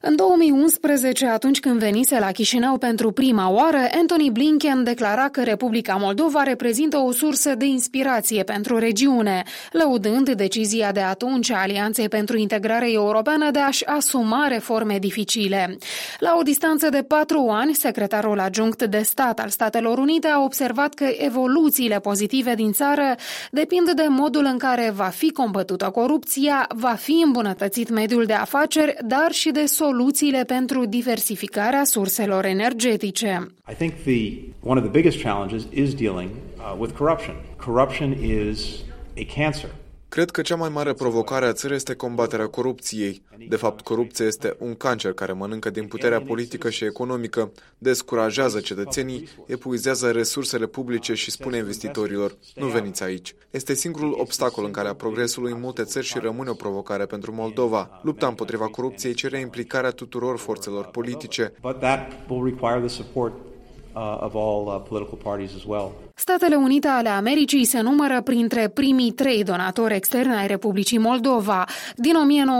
În 2011, atunci când venise la Chișinău pentru prima oară, Antony Blinken declara că Republica Moldova reprezintă o sursă de inspirație pentru regiune, lăudând decizia de atunci a Alianței pentru Integrare Europeană de a-și asuma reforme dificile. La o distanță de 4 ani, secretarul adjunct de stat al Statelor Unite a observat că evoluțiile pozitive din țară depind de modul în care va fi combătută corupția, va fi îmbunătățit mediul de afaceri, dar și de soluțiile pentru diversificarea surselor energetice. I think one of the biggest challenges is dealing with corruption. Corruption is a cancer. Cred că cea mai mare provocare a țării este combaterea corupției. De fapt, corupția este un cancer care mănâncă din puterea politică și economică, descurajează cetățenii, epuizează resursele publice și spune investitorilor, nu veniți aici. Este singurul obstacol în calea progresului în multe țări și rămâne o provocare pentru Moldova. Lupta împotriva corupției cere implicarea tuturor forțelor politice. Of all political parties as well. Statele Unite ale Americii se numără printre primii 3 donatori externi ai Republicii Moldova. Din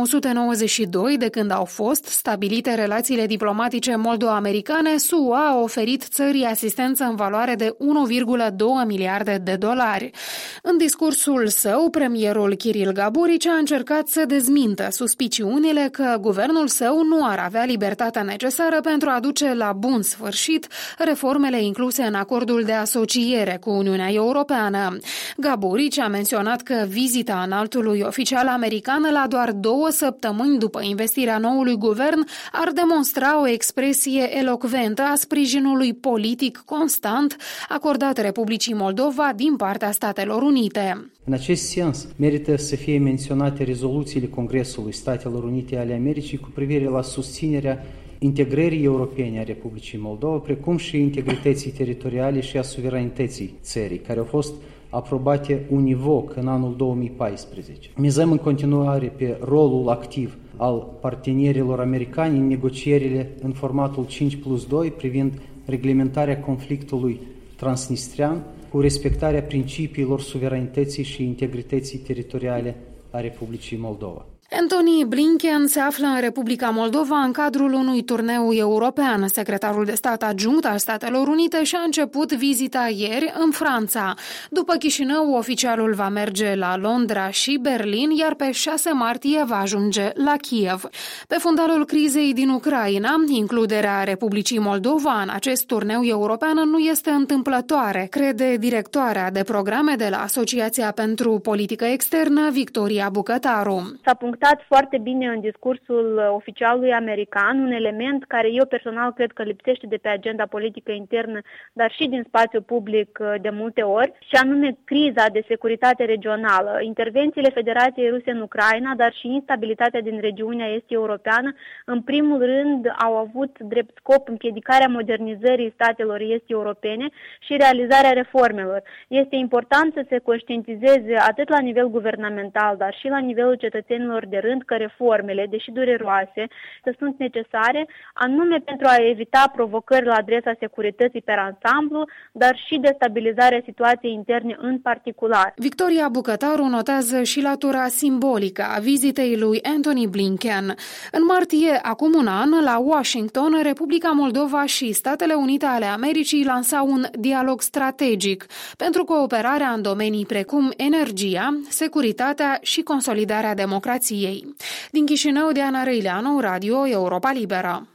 1992, de când au fost stabilite relațiile diplomatice moldo-americane, SUA a oferit țării asistență în valoare de 1,2 miliarde de dolari. În discursul său, premierul Kiril Gaburici a încercat să dezmintă suspiciunile că guvernul său nu ar avea libertatea necesară pentru a duce la bun sfârșit reformele incluse în acordul de asociere cu Uniunea Europeană. Gaburici a menționat că vizita înaltului oficial american la doar 2 săptămâni după investirea noului guvern ar demonstra o expresie elocventă a sprijinului politic constant acordat Republicii Moldova din partea Statelor Unite. În acest sens, merită să fie menționate rezoluțiile Congresului Statelor Unite ale Americii cu privire la susținerea integrării europene a Republicii Moldova, precum și integrității teritoriale și a suveranității țării, care au fost aprobate univoc în anul 2014. Mizăm în continuare pe rolul activ al partenerilor americani în negocierile în formatul 5+2 privind reglementarea conflictului transnistrian cu respectarea principiilor suveranității și integrității teritoriale a Republicii Moldova. Antony Blinken se află în Republica Moldova în cadrul unui turneu european. Secretarul de stat adjunct al Statelor Unite și-a început vizita ieri în Franța. După Chișinău, oficialul va merge la Londra și Berlin, iar pe 6 martie va ajunge la Kiev. Pe fundalul crizei din Ucraina, includerea Republicii Moldova în acest turneu european nu este întâmplătoare, crede directoarea de programe de la Asociația pentru Politică Externă, Victoria Bucătaru. S-a punctat foarte bine în discursul oficialului american un element care eu personal cred că lipsește de pe agenda politică internă, dar și din spațiul public de multe ori, și anume criza de securitate regională. Intervențiile Federației Ruse în Ucraina, dar și instabilitatea din regiunea est-europeană, în primul rând au avut drept scop împiedicarea modernizării statelor est-europene și realizarea reformelor. Este important să se conștientizeze atât la nivel guvernamental, dar și la nivelul cetățenilor de rând că reformele, deși dureroase, sunt necesare, anume pentru a evita provocări la adresa securității pe ansamblu, dar și destabilizarea situației interne în particular. Victoria Bucătaru notează și latura simbolică a vizitei lui Antony Blinken. În martie, acum un an, la Washington, Republica Moldova și Statele Unite ale Americii lansau un dialog strategic pentru cooperarea în domenii precum energia, securitatea și consolidarea democrației. Din Chișinău, Diana Răileanu, Radio Europa Liberă.